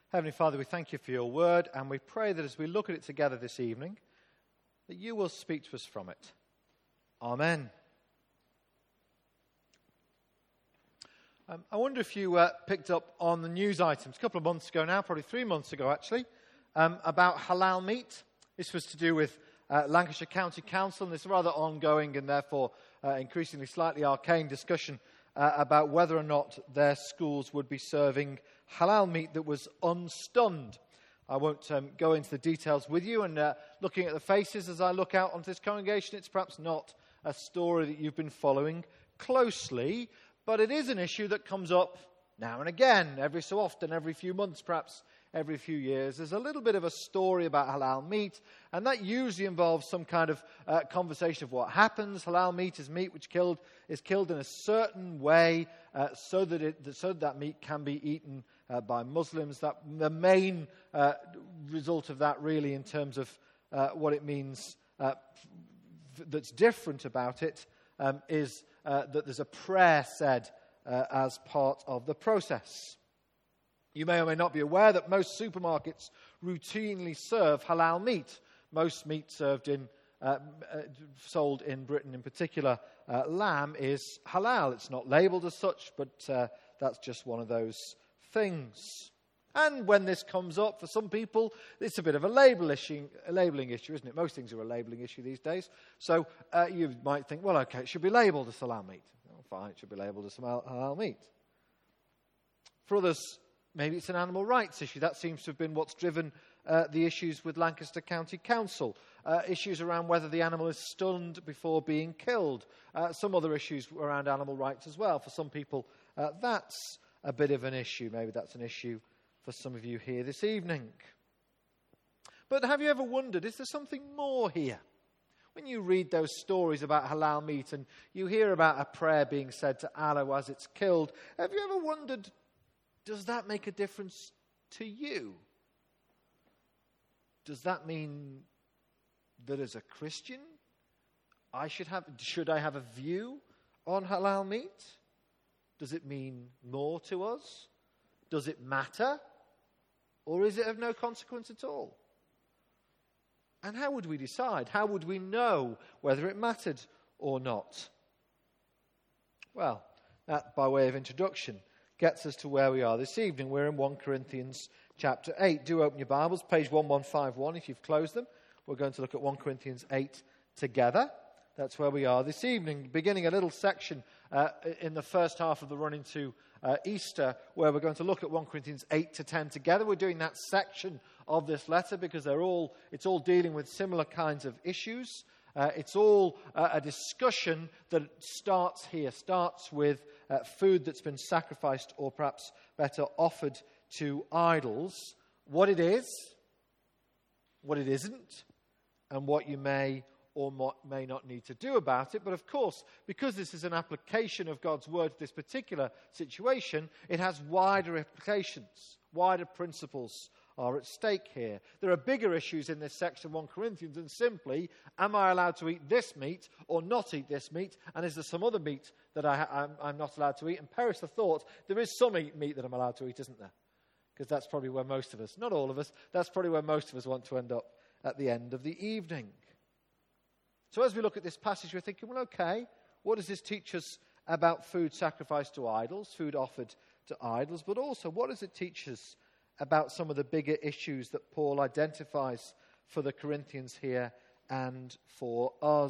Heavenly Father, we thank you for your word, and we pray that as we look at it together this evening, that you will speak to us from it. Amen. I wonder if you picked up on the news items a couple of months ago now, probably 3 months ago actually, about halal meat. This was to do with Lancashire County Council, and this rather ongoing and therefore increasingly slightly arcane discussion about whether or not their schools would be serving halal meat that was unstunned. I won't go into the details with you, and looking at the faces as I look out onto this congregation, it's perhaps not a story that you've been following closely, but it is an issue that comes up now and again, every so often, every few months, perhaps every few years. There's a little bit of a story about halal meat, and that usually involves some kind of conversation of what happens. Halal meat is meat which is killed in a certain way so that meat can be eaten by Muslims. That the main result of that, really, in terms of what it means that's different about it, is that there's a prayer said as part of the process. You may or may not be aware that most supermarkets routinely serve halal meat. Most meat sold in Britain in particular, lamb is halal. It's not labelled as such, but that's just one of those things. And when this comes up, for some people, it's a bit of a labelling issue, isn't it? Most things are a labelling issue these days. So you might think, well, okay, it should be labelled as halal meat. Oh, fine, it should be labelled as halal meat. For others, maybe it's an animal rights issue. That seems to have been what's driven the issues with Lancaster County Council. Issues around whether the animal is stunned before being killed. Some other issues around animal rights as well. For some people, that's a bit of an issue. Maybe that's an issue for some of you here this evening. But have you ever wondered, is there something more here? When you read those stories about halal meat and you hear about a prayer being said to Allah as it's killed, have you ever wondered, does that make a difference to you? Does that mean that as a Christian, should I have a view on halal meat? Does it mean more to us? Does it matter? Or is it of no consequence at all? And how would we decide? How would we know whether it mattered or not? Well, that, by way of introduction, gets us to where we are this evening. We're in 1 Corinthians chapter 8. Do open your Bibles, page 1151 if you've closed them. We're going to look at 1 Corinthians 8 together. That's where we are this evening, beginning a little section in the first half of the run into Easter, where we're going to look at 1 Corinthians 8 to 10 together. We're doing that section of this letter because it's all dealing with similar kinds of issues. It's all a discussion that starts with food that's been sacrificed, or perhaps better, offered to idols. What it is, what it isn't, and what you may or may not need to do about it. But of course, because this is an application of God's word to this particular situation, it has wider implications. Wider principles are at stake here. There are bigger issues in this section of 1 Corinthians than simply, am I allowed to eat this meat or not eat this meat? And is there some other meat that I'm not allowed to eat? And perish the thought, there is some meat that I'm allowed to eat, isn't there? Because that's probably where most of us, not all of us, that's probably where most of us want to end up at the end of the evening. So as we look at this passage, we're thinking, well, okay, what does this teach us about food sacrificed to idols, food offered to idols? But also, what does it teach us about some of the bigger issues that Paul identifies for the Corinthians here and for us?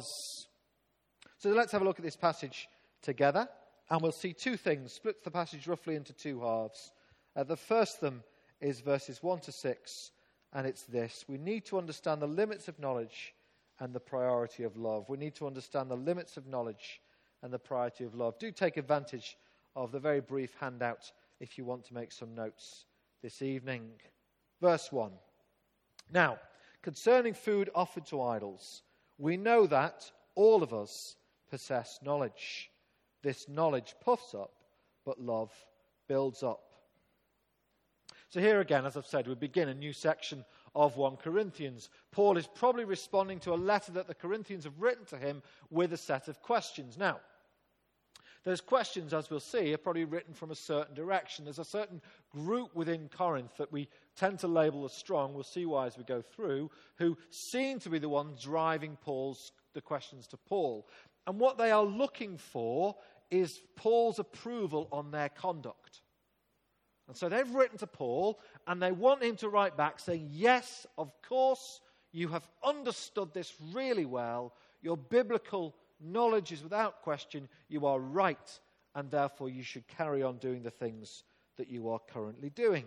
So let's have a look at this passage together, and we'll see two things. Split the passage roughly into two halves. The first of them is verses 1 to 6, and it's this. We need to understand the limits of knowledge and the priority of love. We need to understand the limits of knowledge and the priority of love. Do take advantage of the very brief handout if you want to make some notes this evening. Verse 1. Now, concerning food offered to idols, we know that all of us possess knowledge. This knowledge puffs up, but love builds up. So here again, as I've said, we begin a new section of 1 Corinthians. Paul is probably responding to a letter that the Corinthians have written to him with a set of questions. Now, Those questions, as we'll see, are probably written from a certain direction. There's a certain group within Corinth that we tend to label as strong, we'll see why as we go through, who seem to be the ones driving the questions to Paul. And what they are looking for is Paul's approval on their conduct. And so they've written to Paul, and they want him to write back saying, yes, of course, you have understood this really well. Your biblical knowledge is without question. You are right, and therefore you should carry on doing the things that you are currently doing.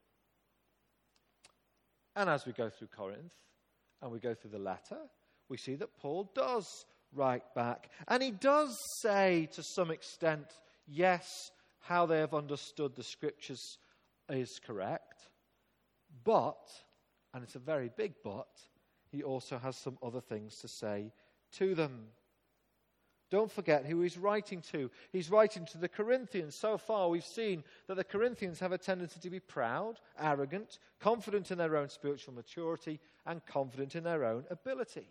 And as we go through Corinth, and we go through the letter, we see that Paul does write back. And he does say, to some extent, yes, how they have understood the Scriptures is correct. But, and it's a very big but, he also has some other things to say to them. Don't forget who he's writing to. He's writing to the Corinthians. So far we've seen that the Corinthians have a tendency to be proud, arrogant, confident in their own spiritual maturity, and confident in their own ability.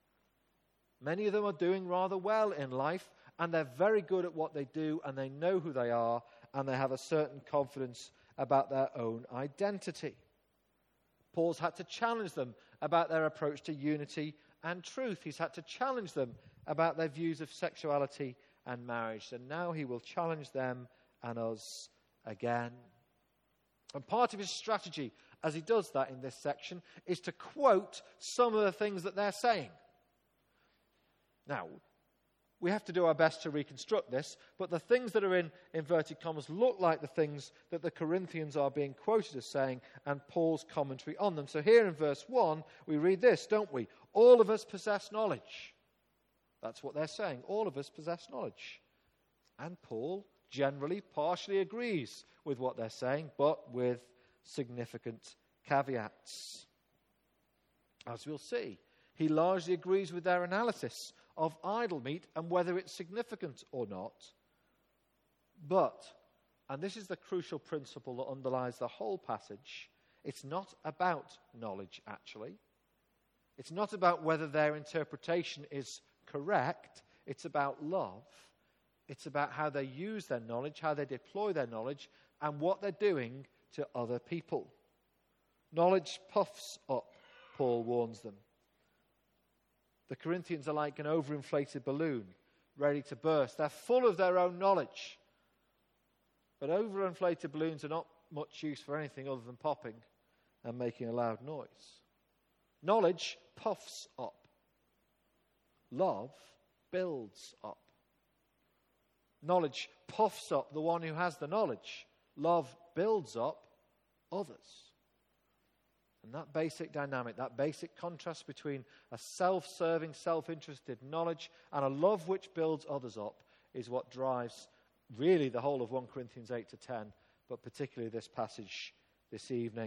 Many of them are doing rather well in life, and they're very good at what they do, and they know who they are, and they have a certain confidence about their own identity. Paul's had to challenge them about their approach to unity and truth. He's had to challenge them about their views of sexuality and marriage. And now he will challenge them and us again. And part of his strategy, as he does that in this section, is to quote some of the things that they're saying. Now, we have to do our best to reconstruct this, but the things that are in inverted commas look like the things that the Corinthians are being quoted as saying, and Paul's commentary on them. So here in verse 1, we read this, don't we? All of us possess knowledge. That's what they're saying. All of us possess knowledge. And Paul generally partially agrees with what they're saying, but with significant caveats. As we'll see, he largely agrees with their analysis of idol meat and whether it's significant or not. But, and this is the crucial principle that underlies the whole passage, it's not about knowledge, actually. It's not about whether their interpretation is correct. It's about love. It's about how they use their knowledge, how they deploy their knowledge, and what they're doing to other people. Knowledge puffs up, Paul warns them. The Corinthians are like an overinflated balloon, ready to burst. They're full of their own knowledge. But overinflated balloons are not much use for anything other than popping and making a loud noise. Knowledge puffs up. Love builds up. Knowledge puffs up the one who has the knowledge. Love builds up others. And that basic dynamic, that basic contrast between a self-serving, self-interested knowledge and a love which builds others up is what drives really the whole of 1 Corinthians 8 to 10, but particularly this passage this evening.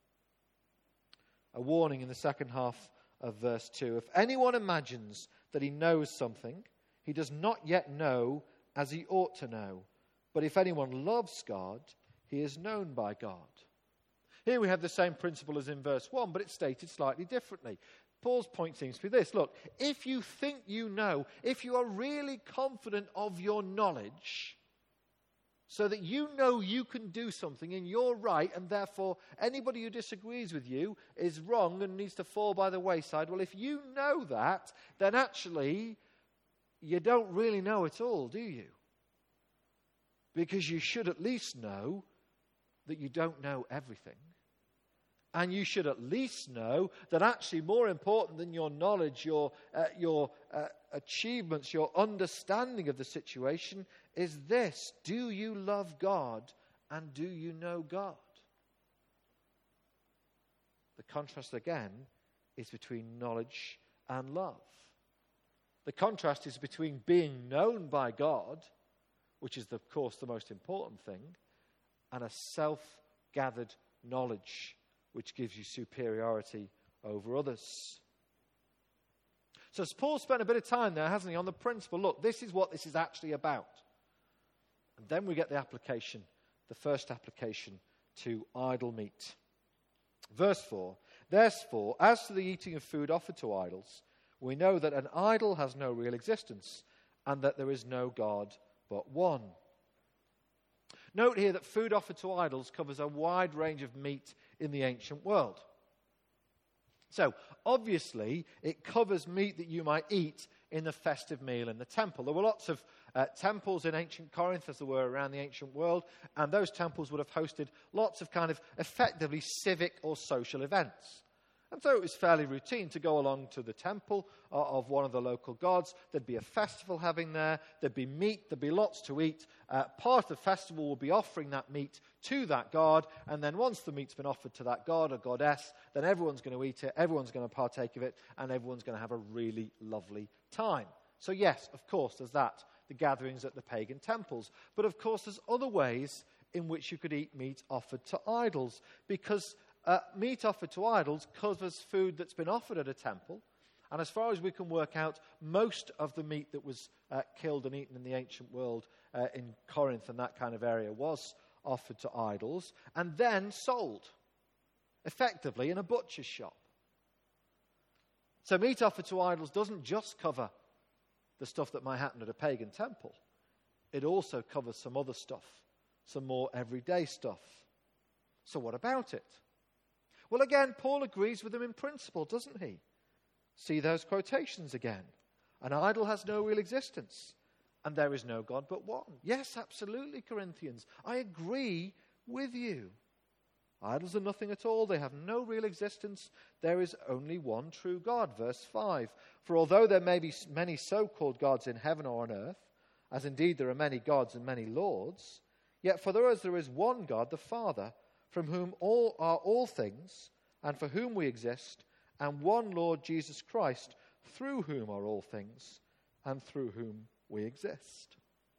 A warning in the second half of verse 2. If anyone imagines that he knows something, he does not yet know as he ought to know. But if anyone loves God, he is known by God. Here we have the same principle as in verse 1, but it's stated slightly differently. Paul's point seems to be this. Look, if you think you know, if you are really confident of your knowledge, so that you know you can do something and you're right, and therefore anybody who disagrees with you is wrong and needs to fall by the wayside. Well, if you know that, then actually you don't really know it all, do you? Because you should at least know that you don't know everything. And you should at least know that actually more important than your knowledge, your achievements, your understanding of the situation is this. Do you love God and do you know God? The contrast again is between knowledge and love. The contrast is between being known by God, which is of course the most important thing, and a self-gathered knowledge which gives you superiority over others. So Paul spent a bit of time there, hasn't he, on the principle, look, this is what this is actually about. And then we get the application, the first application to idol meat. Verse 4, therefore, as to the eating of food offered to idols, we know that an idol has no real existence and that there is no God but one. Note here that food offered to idols covers a wide range of meat in the ancient world. So, obviously, it covers meat that you might eat in the festive meal in the temple. There were lots of temples in ancient Corinth, as there were around the ancient world, and those temples would have hosted lots of kind of effectively civic or social events. And so it was fairly routine to go along to the temple of one of the local gods. There'd be a festival having there. There'd be meat. There'd be lots to eat. Part of the festival will be offering that meat to that god. And then once the meat's been offered to that god or goddess, then everyone's going to eat it. Everyone's going to partake of it. And everyone's going to have a really lovely time. So yes, of course, there's that. The gatherings at the pagan temples. But of course, there's other ways in which you could eat meat offered to idols. Because meat offered to idols covers food that's been offered at a temple. And as far as we can work out, most of the meat that was killed and eaten in the ancient world in Corinth and that kind of area was offered to idols and then sold, effectively, in a butcher's shop. So meat offered to idols doesn't just cover the stuff that might happen at a pagan temple. It also covers some other stuff, some more everyday stuff. So what about it? Well, again, Paul agrees with them in principle, doesn't he? See those quotations again. An idol has no real existence, and there is no God but one. Yes, absolutely, Corinthians. I agree with you. Idols are nothing at all. They have no real existence. There is only one true God. Verse 5. For although there may be many so-called gods in heaven or on earth, as indeed there are many gods and many lords, yet for us there is one God, the Father, from whom all are all things, and for whom we exist, and one Lord Jesus Christ, through whom are all things, and through whom we exist.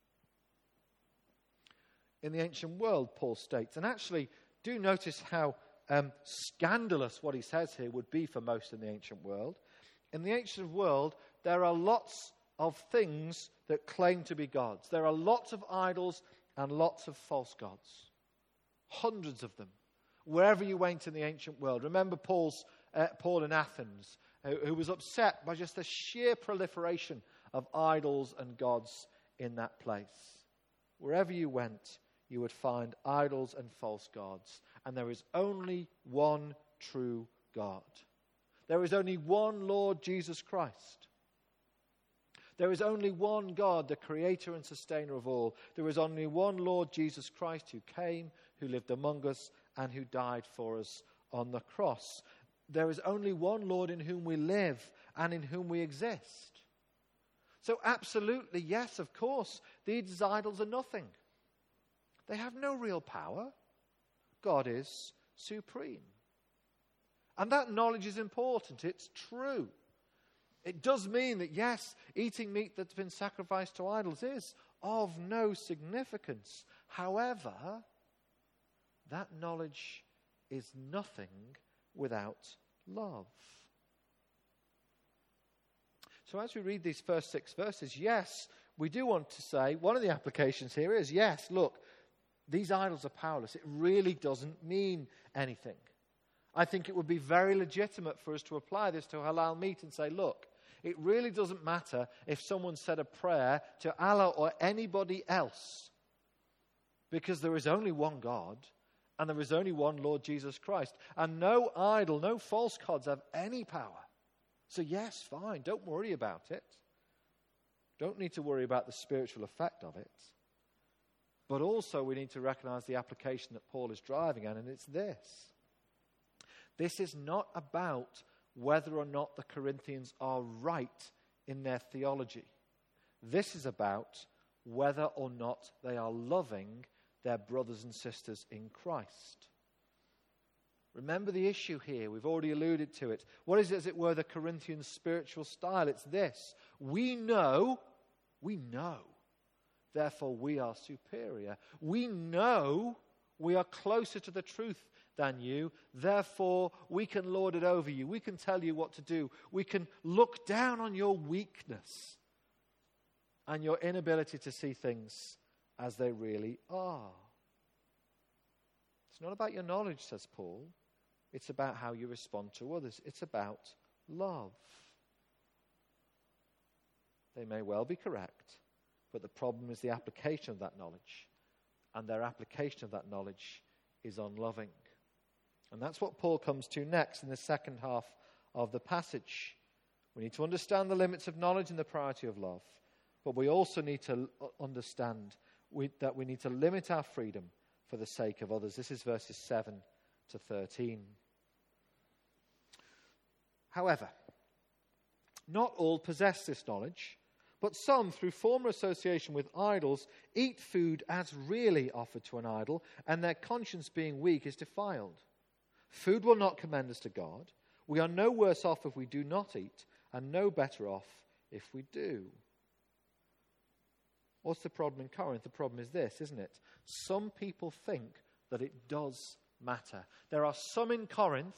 In the ancient world, Paul states, and actually do notice how scandalous what he says here would be for most in the ancient world. In the ancient world, there are lots of things that claim to be gods. There are lots of idols and lots of false gods. Hundreds of them. Wherever you went in the ancient world. Remember Paul in Athens, who was upset by just the sheer proliferation of idols and gods in that place. Wherever you went, you would find idols and false gods. And there is only one true God. There is only one Lord Jesus Christ. There is only one God, the creator and sustainer of all. There is only one Lord Jesus Christ who came, who lived among us, and who died for us on the cross. There is only one Lord in whom we live and in whom we exist. So absolutely, yes, of course, these idols are nothing. They have no real power. God is supreme. And that knowledge is important. It's true. It does mean that, yes, eating meat that's been sacrificed to idols is of no significance. However, that knowledge is nothing without love. So as we read these first 6 verses, yes, we do want to say, one of the applications here is, yes, look, these idols are powerless. It really doesn't mean anything. I think it would be very legitimate for us to apply this to halal meat and say, look, it really doesn't matter if someone said a prayer to Allah or anybody else, because there is only one God and there is only one Lord Jesus Christ. And no idol, no false gods have any power. So yes, fine, don't worry about it. Don't need to worry about the spiritual effect of it. But also we need to recognize the application that Paul is driving at, and it's this. This is not about whether or not the Corinthians are right in their theology. This is about whether or not they are loving their brothers and sisters in Christ. Remember the issue here. We've already alluded to it. What is, as it were, the Corinthian spiritual style? It's this. We know, therefore we are superior. We know we are closer to the truth than you, therefore we can lord it over you. We can tell you what to do. We can look down on your weakness and your inability to see things as they really are. It's not about your knowledge, says Paul. It's about how you respond to others. It's about love. They may well be correct, But the problem is the application of that knowledge. And their application of that knowledge is unloving. And that's what Paul comes to next in the second half of the passage. We need to understand the limits of knowledge and the priority of love. But we also need to understand that we need to limit our freedom for the sake of others. This is verses 7 to 13. However, not all possess this knowledge, but some, through former association with idols, eat food as really offered to an idol, and their conscience being weak is defiled. Food will not commend us to God. We are no worse off if we do not eat, and no better off if we do. What's the problem in Corinth? The problem is this, isn't it? Some people think that it does matter. There are some in Corinth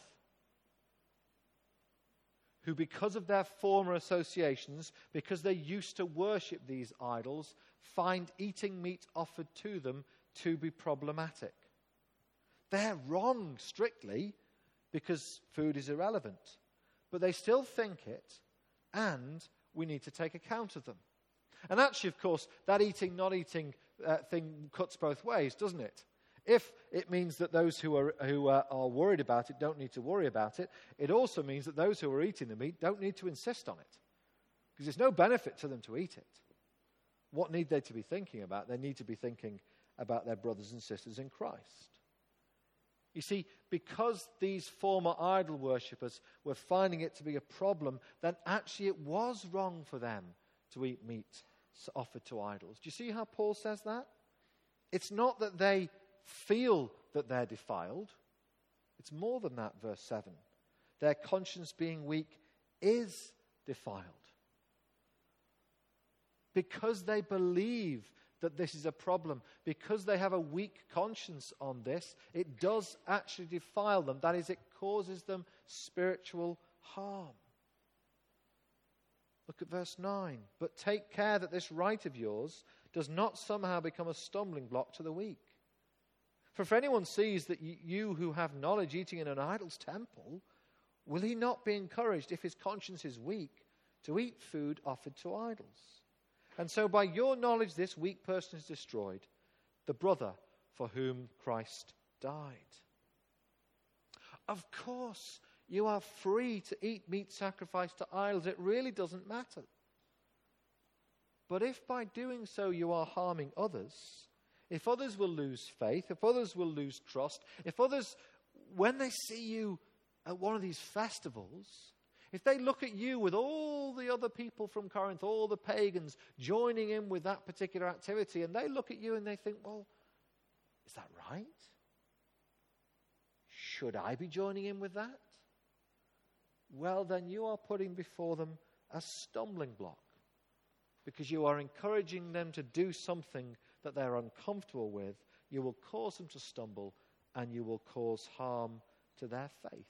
who, because of their former associations, because they used to worship these idols, find eating meat offered to them to be problematic. They're wrong, strictly, because food is irrelevant. But they still think it, and we need to take account of them. And actually, of course, that eating, not eating thing cuts both ways, doesn't it? If it means that those who are worried about it don't need to worry about it, it also means that those who are eating the meat don't need to insist on it. Because there's no benefit to them to eat it. What need they to be thinking about? They need to be thinking about their brothers and sisters in Christ. You see, because these former idol worshippers were finding it to be a problem, then actually it was wrong for them to eat meat offered to idols. Do you see how Paul says that? It's not that they feel that they're defiled. It's more than that, verse 7. Their conscience being weak is defiled. Because they believe that this is a problem, because they have a weak conscience on this, it does actually defile them. That is, it causes them spiritual harm. Look at verse 9. But take care that this right of yours does not somehow become a stumbling block to the weak. For if anyone sees that you who have knowledge eating in an idol's temple, will he not be encouraged, if his conscience is weak, to eat food offered to idols? And so by your knowledge this weak person is destroyed, the brother for whom Christ died. Of course, you are free to eat meat sacrificed to idols. It really doesn't matter. But if by doing so you are harming others, if others will lose faith, if others will lose trust, if others, when they see you at one of these festivals, if they look at you with all the other people from Corinth, all the pagans joining in with that particular activity, and they look at you and they think, well, is that right? Should I be joining in with that? Well, then you are putting before them a stumbling block, because you are encouraging them to do something that they're uncomfortable with. You will cause them to stumble, and you will cause harm to their faith.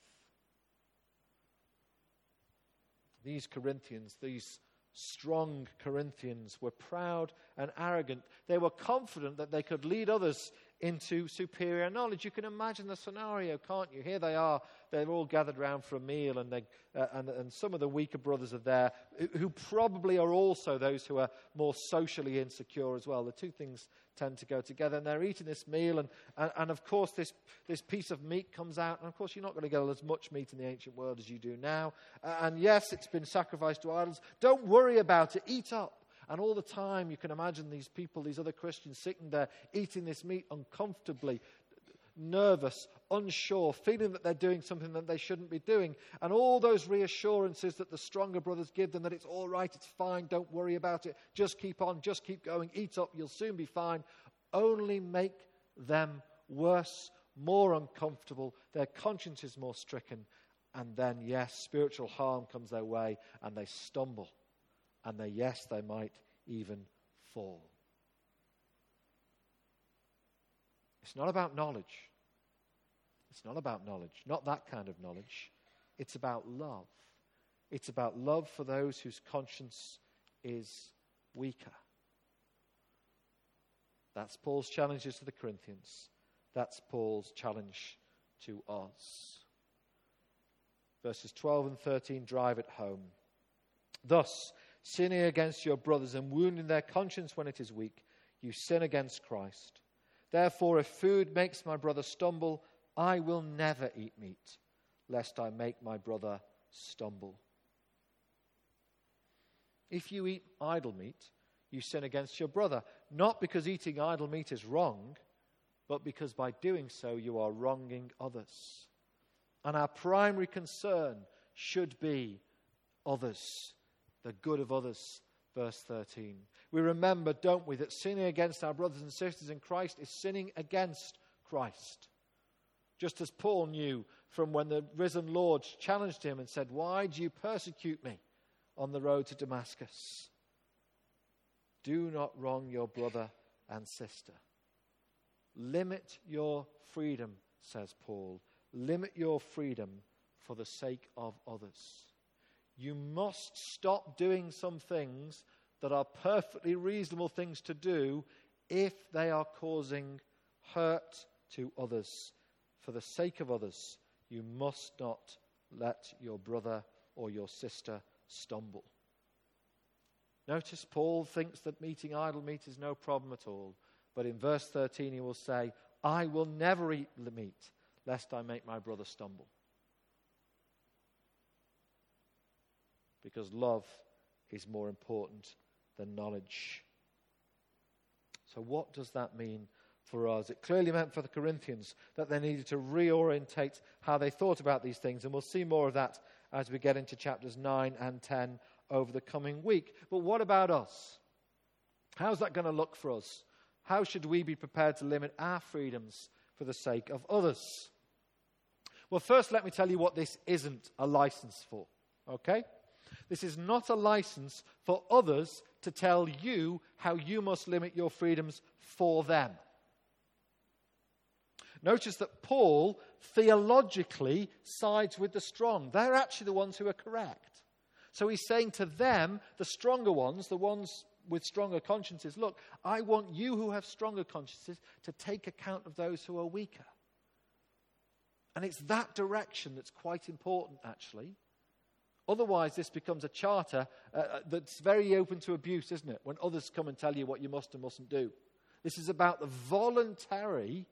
These Corinthians, these strong Corinthians, were proud and arrogant. They were confident that they could lead others into superior knowledge. You can imagine the scenario, can't you? Here they are, they're all gathered around for a meal, and some of the weaker brothers are there, who probably are also those who are more socially insecure as well. The two things tend to go together, and they're eating this meal, and of course this piece of meat comes out, and of course you're not going to get as much meat in the ancient world as you do now, and yes, it's been sacrificed to idols. Don't worry about it, eat up. And all the time you can imagine these people, these other Christians, sitting there eating this meat uncomfortably, nervous, unsure, feeling that they're doing something that they shouldn't be doing. And all those reassurances that the stronger brothers give them, that it's all right, it's fine, don't worry about it, just keep on, just keep going, eat up, you'll soon be fine, only make them worse, more uncomfortable, their conscience is more stricken, and then, yes, spiritual harm comes their way, and they stumble. And they might even fall. It's not about knowledge. It's not about knowledge. Not that kind of knowledge. It's about love. It's about love for those whose conscience is weaker. That's Paul's challenges to the Corinthians. That's Paul's challenge to us. Verses 12 and 13 drive it home. Thus, sinning against your brothers and wounding their conscience when it is weak, you sin against Christ. Therefore, if food makes my brother stumble, I will never eat meat, lest I make my brother stumble. If you eat idol meat, you sin against your brother, not because eating idol meat is wrong, but because by doing so you are wronging others. And our primary concern should be others, the good of others. Verse 13. We remember, don't we, that sinning against our brothers and sisters in Christ is sinning against Christ. Just as Paul knew from when the risen Lord challenged him and said, "Why do you persecute me on the road to Damascus?" Do not wrong your brother and sister. Limit your freedom, says Paul. Limit your freedom for the sake of others. You must stop doing some things that are perfectly reasonable things to do if they are causing hurt to others. For the sake of others, you must not let your brother or your sister stumble. Notice Paul thinks that eating idol meat is no problem at all. But in verse 13 he will say, I will never eat the meat, lest I make my brother stumble. Because love is more important than knowledge. So what does that mean for us? It clearly meant for the Corinthians that they needed to reorientate how they thought about these things. And we'll see more of that as we get into chapters 9 and 10 over the coming week. But what about us? How's that going to look for us? How should we be prepared to limit our freedoms for the sake of others? Well, first let me tell you what this isn't a license for. Okay? This is not a license for others to tell you how you must limit your freedoms for them. Notice that Paul theologically sides with the strong. They're actually the ones who are correct. So he's saying to them, the stronger ones, the ones with stronger consciences, look, I want you who have stronger consciences to take account of those who are weaker. And it's that direction that's quite important, actually. Otherwise, this becomes a charter that's very open to abuse, isn't it? When others come and tell you what you must and mustn't do. This is about the voluntary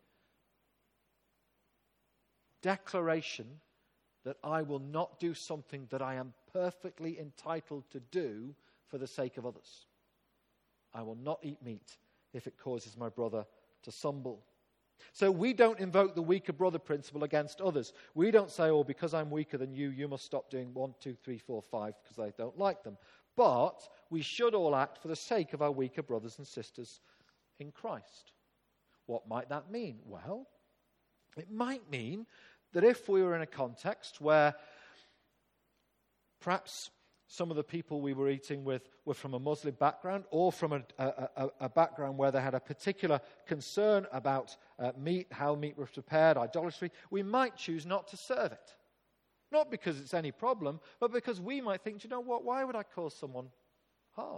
declaration that I will not do something that I am perfectly entitled to do for the sake of others. I will not eat meat if it causes my brother to stumble. So we don't invoke the weaker brother principle against others. We don't say, oh, because I'm weaker than you, you must stop doing 1, 2, 3, 4, 5 because I don't like them. But we should all act for the sake of our weaker brothers and sisters in Christ. What might that mean? Well, it might mean that if we were in a context where perhaps some of the people we were eating with were from a Muslim background or from a background where they had a particular concern about meat, how meat was prepared, idolatry, we might choose not to serve it. Not because it's any problem, but because we might think, you know what, why would I cause someone harm?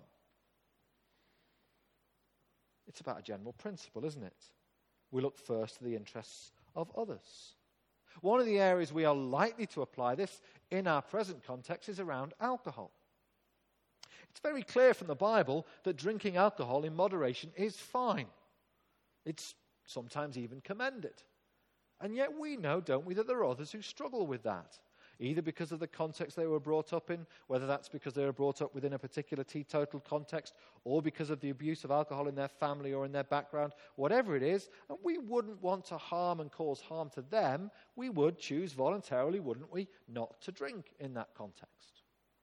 It's about a general principle, isn't it? We look first to the interests of others. One of the areas we are likely to apply this in our present context is around alcohol. It's very clear from the Bible that drinking alcohol in moderation is fine. It's sometimes even commended. And yet we know, don't we, that there are others who struggle with that. Either because of the context they were brought up in, whether that's because they were brought up within a particular teetotal context, or because of the abuse of alcohol in their family or in their background, whatever it is, and we wouldn't want to harm and cause harm to them. We would choose voluntarily, wouldn't we, not to drink in that context.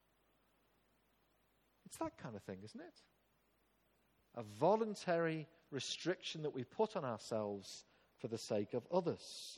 It's that kind of thing, isn't it? A voluntary restriction that we put on ourselves for the sake of others.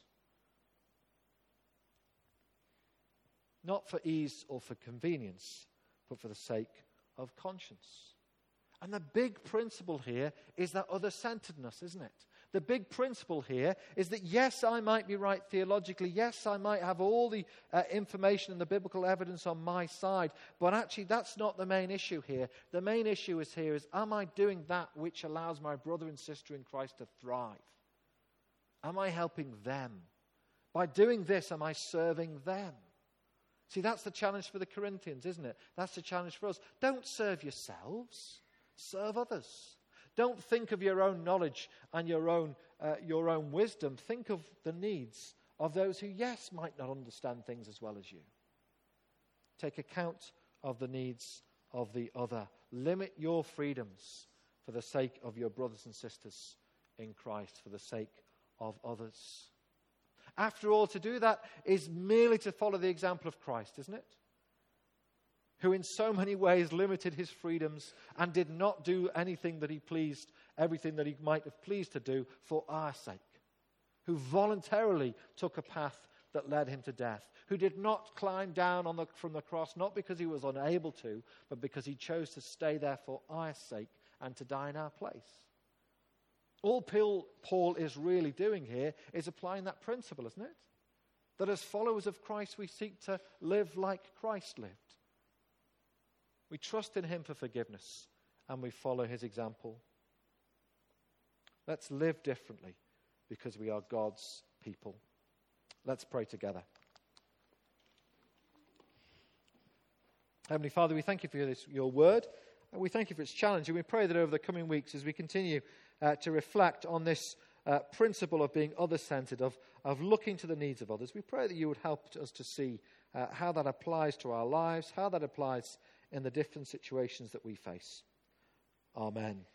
Not for ease or for convenience, but for the sake of conscience. And the big principle here is that other-centeredness, isn't it? The big principle here is that, yes, I might be right theologically. Yes, I might have all the information and the biblical evidence on my side. But actually, that's not the main issue here. The main issue is, am I doing that which allows my brother and sister in Christ to thrive? Am I helping them? By doing this, am I serving them? See, that's the challenge for the Corinthians, isn't it? That's the challenge for us. Don't serve yourselves. Serve others. Don't think of your own knowledge and your own wisdom. Think of the needs of those who, yes, might not understand things as well as you. Take account of the needs of the other. Limit your freedoms for the sake of your brothers and sisters in Christ, for the sake of others. After all, to do that is merely to follow the example of Christ, isn't it? Who in so many ways limited his freedoms and did not do anything that he pleased, everything that he might have pleased to do for our sake. Who voluntarily took a path that led him to death. Who did not climb down from the cross, not because he was unable to, but because he chose to stay there for our sake and to die in our place. All Paul is really doing here is applying that principle, isn't it? That as followers of Christ, we seek to live like Christ lived. We trust in him for forgiveness, and we follow his example. Let's live differently because we are God's people. Let's pray together. Heavenly Father, we thank you for your word, and we thank you for its challenge, and we pray that over the coming weeks, as we continue to reflect on this principle of being other-centered, of looking to the needs of others, we pray that you would help us to see how that applies to our lives, how that applies in the different situations that we face. Amen.